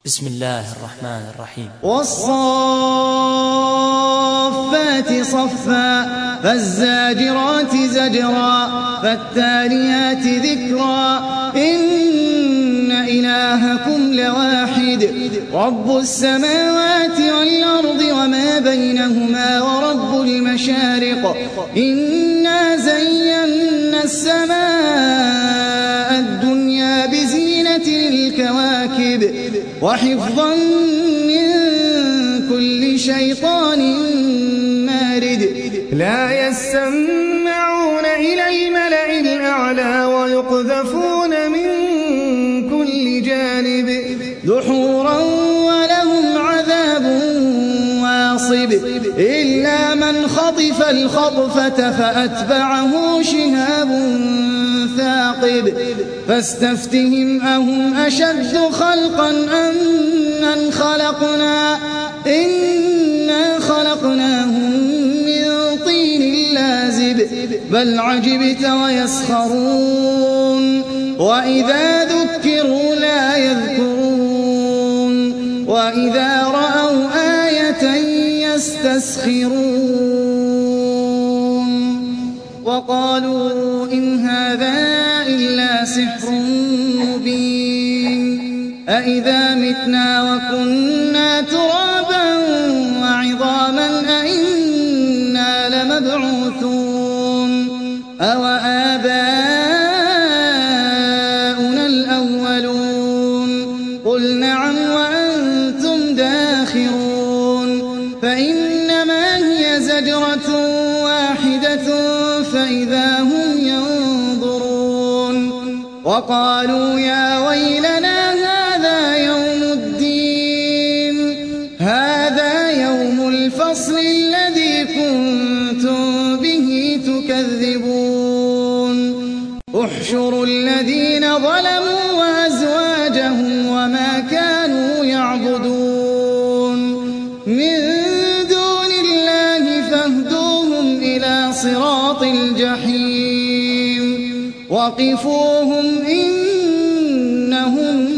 بسم الله الرحمن الرحيم. والصافات صفا فالزاجرات زجرا فالتاليات ذكرا إن إلهكم لواحد رب السماوات والأرض وما بينهما ورب المشارق إنا زينا السماء الدنيا بزينة الكواكب وحفظا من كل شيطان مارد لا يسمعون إلى الملأ الأعلى ويقذفون من كل جانب دحورا ولهم عذاب واصب إلا من خطف الخطفة فأتبعه شهاب ثاقب فاستفتهم أهم أشد خلقا أم من خلقنا إنا خلقناهم من طين لازب بل عجبت ويسخرون وإذا ذكروا لا يذكرون وإذا رأوا آية يستسخرون وقالوا إن هذا إلا سحر مبين أإذا متنا وكنا ترابا وعظاما أإنا لمبعوثون أوآباؤنا الأولون قل نعم وأنتم داخرون فإنما هي زجرة واحدة فإذا هم ينظرون وقالوا يا ويلنا هذا يوم الدين هذا يوم الفصل الذي كنتم به تكذبون احشروا الذين ظلموا وأزواجهم وما كانوا يعبدون من دون الله فاهدوهم إلى صراط الجحيم وقفوهم إنهم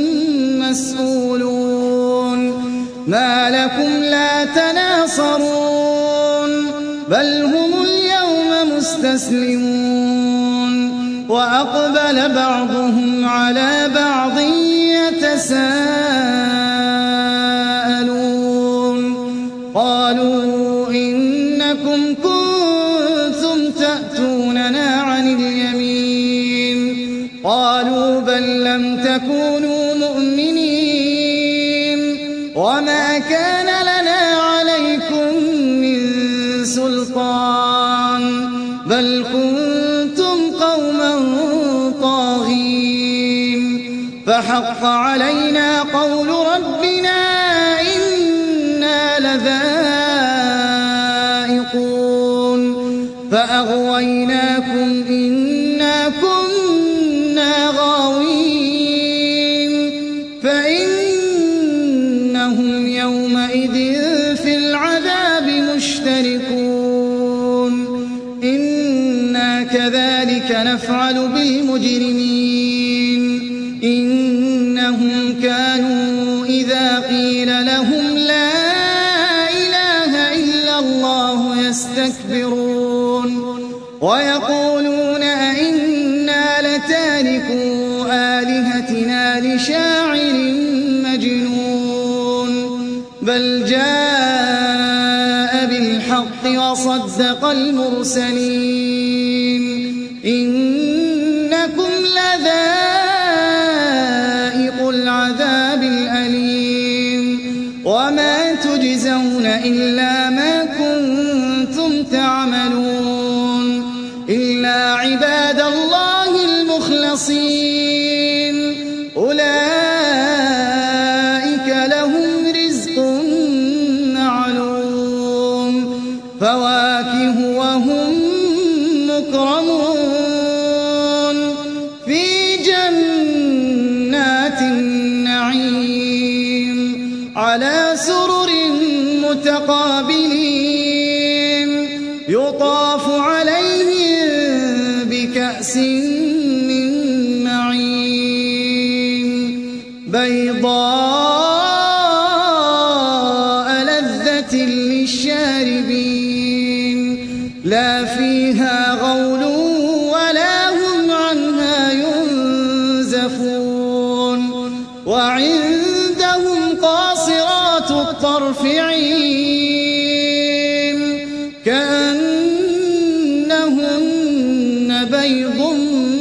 مسؤولون ما لكم لا تناصرون بل هم اليوم مستسلمون وأقبل بعضهم على بعض يتساءلون قالوا إنكم كنتم تأتوننا عن اليمين قالوا بل لم تكونوا مؤمنين وما كان لنا عليكم من سلطان بل كنتم قوما طاغين فحق علينا قول ربنا إنا لذائقون فأغويناكم إنا كنا غاوين فإنهم يومئذ في العذاب مشتركون إنا كذلك نفعل بالمجرمين إنهم كانوا إذا قيل لهم لا إله إلا الله يستكبرون ويقولون أئنا لتاركو آلهتنا لشاعر مجنون بل جاء بالحق وصدق المرسلين إنكم لذائق العذاب الأليم وما تجزون إلا ما كنتم تعملون إلا عباد الله المخلصين أولئك لهم رزق معلوم فواكه وهم مكرمون في جنات النعيم على سرر متقابلين يطاف عليهم بكأس من معين بيضاء قاصرات الطرف عين كأنهن بيض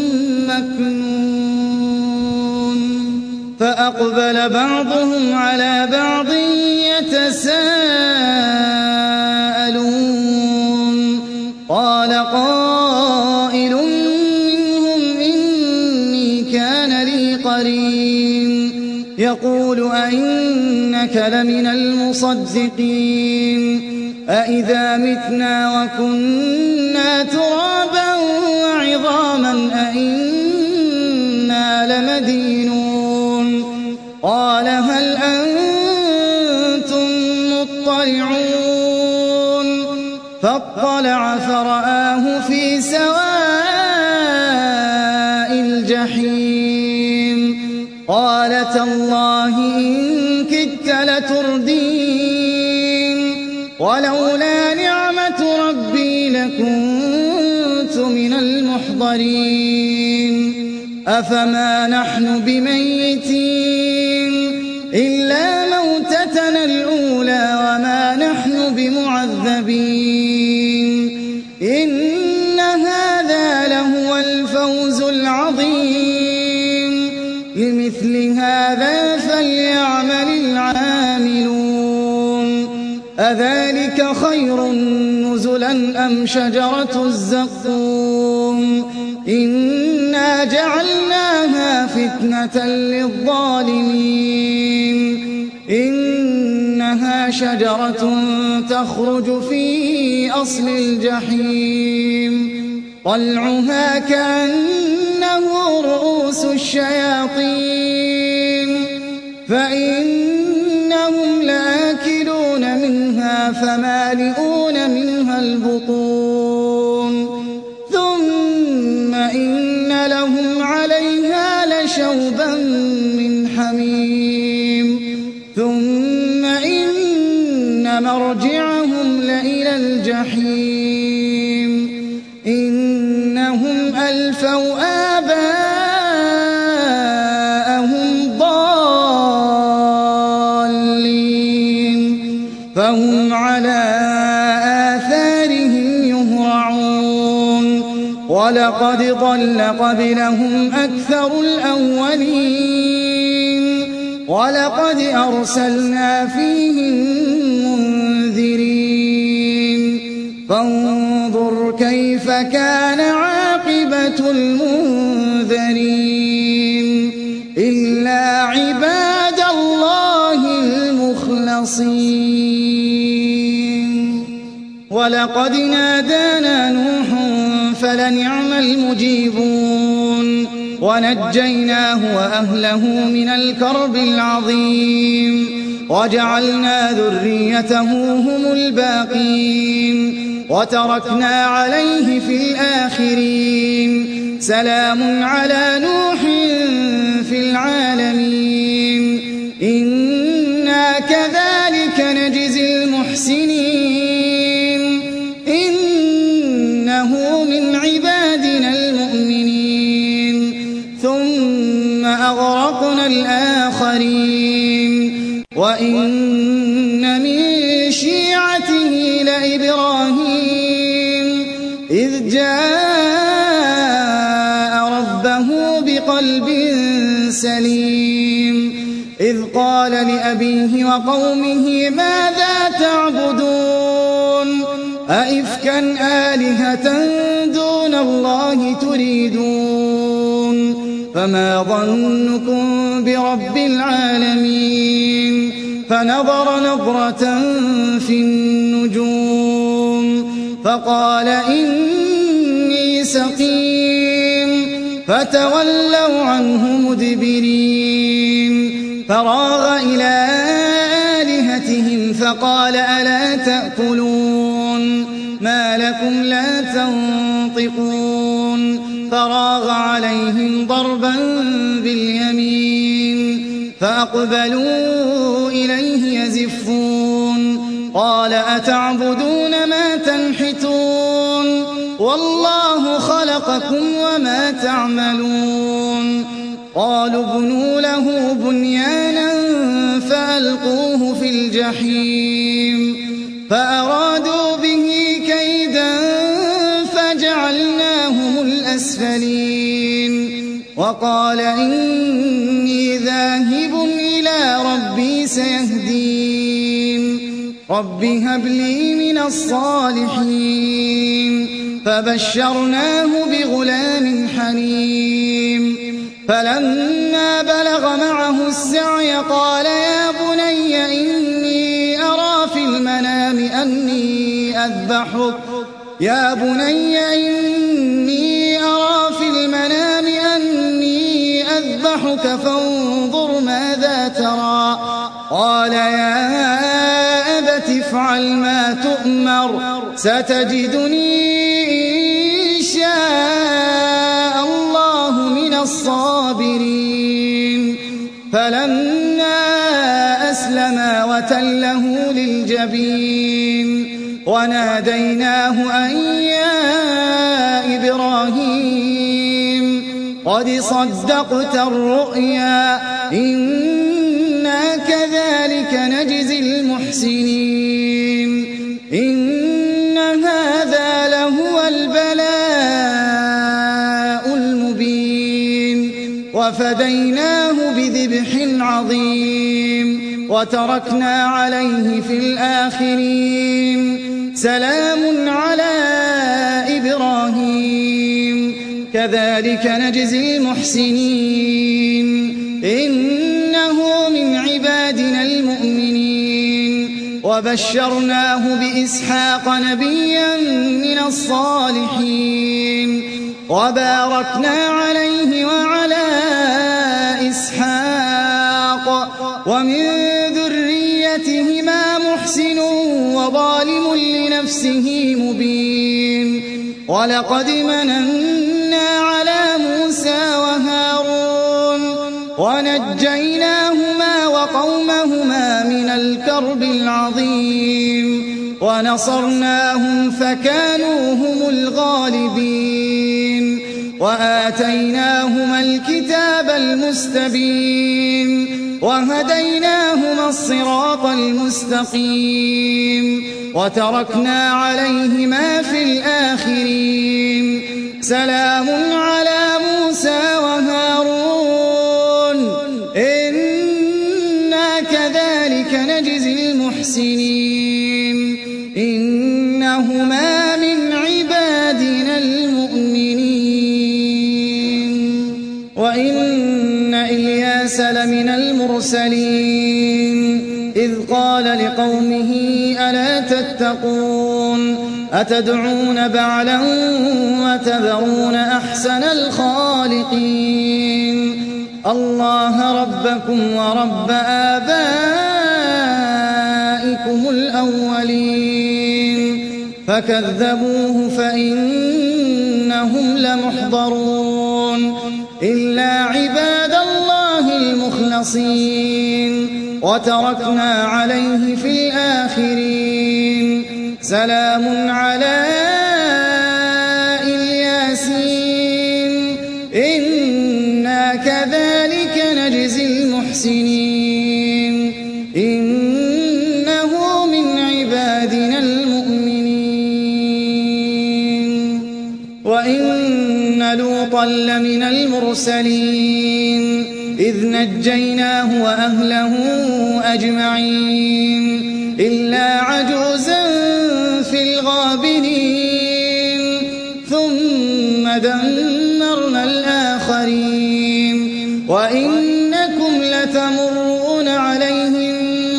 مكنون فأقبل بعضهم على بعض يتساءلون قال قائل منهم إني كان لي قرين يقول أئنك لمن المصدقين أئذا متنا وكنا ترابا وعظاما أئنا لمدينون قال هل أنتم مطلعون فاطلع فرآه في سواء الجحيم قال تالله إن كدت لتردين ولولا نعمة ربي لكنت من المحضرين أفما نحن بميتين إلا موتتنا الأولى وما نحن بمعذبين إن هذا لهو الفوز العظيم لمثل هذا فليعمل العاملون أذلك خير نزلا أم شجرة الزقوم إنا جعلناها فتنة للظالمين إنها شجرة تخرج في أصل الجحيم طلعها كأنه رؤوس الشياطين فإنهم لآكلون منها فمالئون منها البطون ثم إن لهم عليها لشوبا من حميم ثم إن مرجعهم لإلى الجحيم إنهم ألفوا آباءهم ضالين فهم على آثارهم يهرعون ولقد ضل قبلهم أكثر الأولين ولقد أرسلنا فيهم منذرين فانظر كيف كان عاقبة المنذرين إلا عباد الله المخلصين ولقد نادانا نوح فلنعم المجيبون ونجيناه وأهله من الكرب العظيم وجعلنا ذريته هم الباقين وتركنا عليه في الآخرين سلام على نوح في العالمين إنا كذلك نجزي المحسنين إنه من عبادنا المؤمنين ثم أغرقنا الآخرين وإن من شيعته لإبراهيم إذ جاء ربه بقلب سليم إذ قال لأبيه وقومه ماذا تعبدون أئفكا آلهة دون الله تريدون فما ظنكم برب العالمين فنظر نظرة في النجوم فقال إني سقيم فتولوا عنه مدبرين فراغ إلى آلهتهم فقال ألا تأكلون ما لكم لا تنطقون فراغ عليهم ضربا باليمين فأقبلوا إليه يزفون قال أتعبدون ما تنحتون والله خلقكم وما تعملون قالوا ابنوا له بنيانا فألقوه في الجحيم الجحيم فأرادوا به كيدا فجعلناهم الأسفلين وقال إني ذاهب إلى ربي سيهدين رب هب لي من الصالحين فبشرناه بغلام حليم فلما بلغ معه السعي قال يا بني إني أرى في المنام أني أذبحك فانظر ماذا ترى قال يا أبت افعل ما تؤمر ستجدني إن شاء الله من الصابرين فلما أسلما وتله للجبين وناديناه أن يا إبراهيم قد صدقت الرؤيا إنا كذلك نجزي المحسنين إن هذا لهو البلاء المبين وفديناه بذبح عظيم وتركنا عليه في الآخرين سلام على إبراهيم كذلك نجزي المحسنين إنه من عبادنا المؤمنين وبشرناه بإسحاق نبيا من الصالحين وباركنا عليه وعلى إسحاق ومن ذريتهما محسن وظالم لنفسه مبين ولقد مننا على موسى وهارون ونجيناهما وقومهما من الكرب العظيم ونصرناهم فكانوا هم الغالبين وآتيناهما الكتاب المستبين وهديناهما الصراط المستقيم وتركنا عليهما في الآخرين سلام على موسى وهارون إنا كذلك نجزي المحسنين إنهما من عبادنا المؤمنين وإن إلياس لمن المرسلين إذ قال لقومه ألا تتقون أتدعون بعلا وتذرون أحسن الخالقين الله ربكم ورب آبائكم الأولين فكذبوه فإنهم لمحضرون إلا عباد الله المخلصين وتركنا عليه في الآخرين سلام على الياسين إنا كذلك نجزي المحسنين إنه من عبادنا المؤمنين وإن لوطا لمن المرسلين إذ نجيناه وأهله أجمعين إلا عجوزا في الغابرين ثم دمرنا الآخرين وإنكم لتمرون عليهم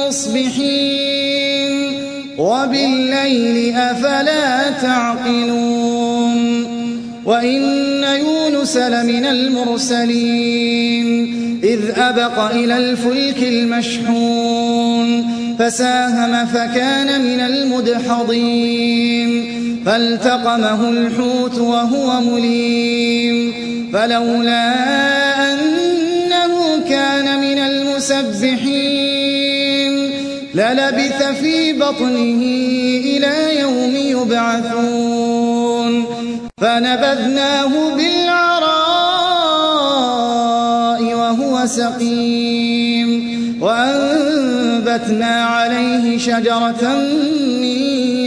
مصبحين وبالليل أفلا تعقلون وإن يونس لمن المرسلين إذ أبق إلى الفلك المشحون فساهم فكان من المدحضين فالتقمه الحوت وهو مليم فلولا أنه كان من المسبحين للبث في بطنه إلى يوم يبعثون فنبذناه بالعراء وهو سقيم وأنبتنا عليه شجرة من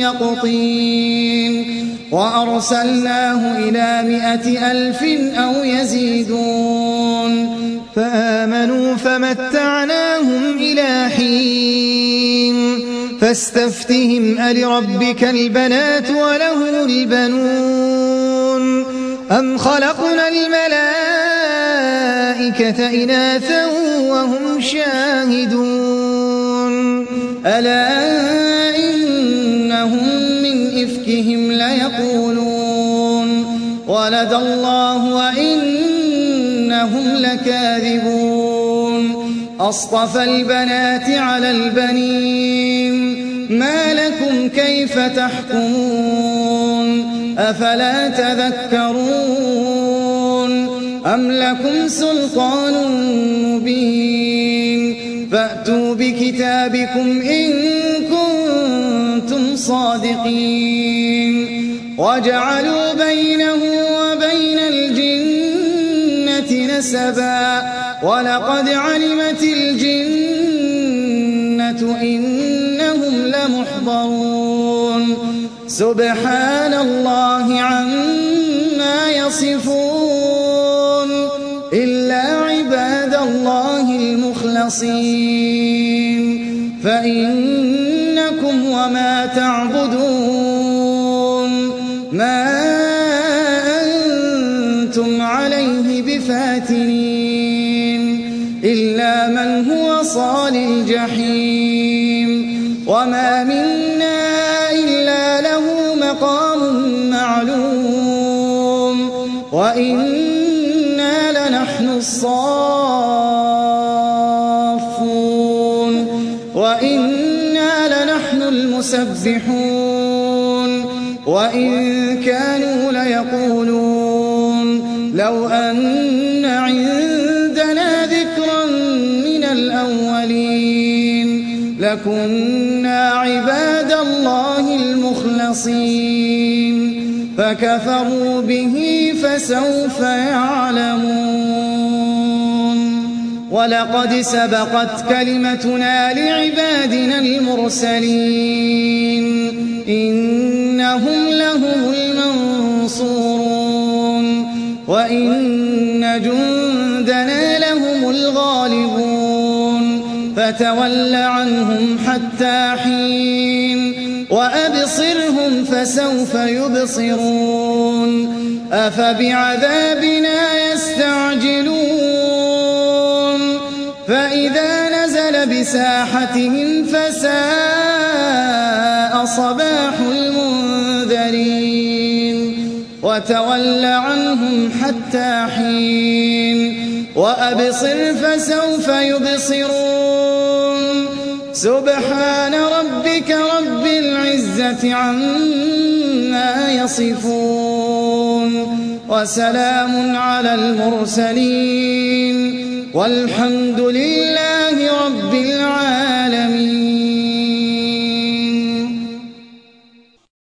يقطين وأرسلناه إلى 100,000 أو يزيدون فآمنوا فمتعناهم إلى حين فاستفتهم ألربك البنات وله البنون أم خلقنا الملائكة إناثا وهم شاهدون ألا إنهم من إفكهم ليقولون ولد الله وإنهم لكاذبون أصطفى البنات على البنين ما لكم كيف تحكمون أفلا تذكرون أم لكم سلطان مبين فأتوا بكتابكم إن كنتم صادقين وجعلوا بينه وبين الجنة نسبا ولقد علمت الجنة إنهم لمحضرون سبحان الله عما يصفون إلا عباد الله المخلصين فإنكم وما تعبدون ما أنتم عليه بفاتنين إلا من هو صال الجحيم وما منا إلا له مقام معلوم وإنا لنحن الصافون وإنا لنحن المسبحون وإن كانوا ليقولون لو أن عندنا ذكرا من الأولين لكنا عباد الله المخلصين فكفروا به فسوف يعلمون ولقد سبقت كلمتنا لعبادنا المرسلين إنهم لهم المنصورون وإن جندنا لهم الغالبون فتول عنهم حتى حين وأبصرهم فسوف يبصرون أفبعذابنا يستعجلون فإذا نزل بساحتهم فساء صباح المنذرين وتول عنهم حتى حين وأبصر فسوف يبصرون سبحان ربك رب العزة عما يصفون وسلام على المرسلين والحمد لله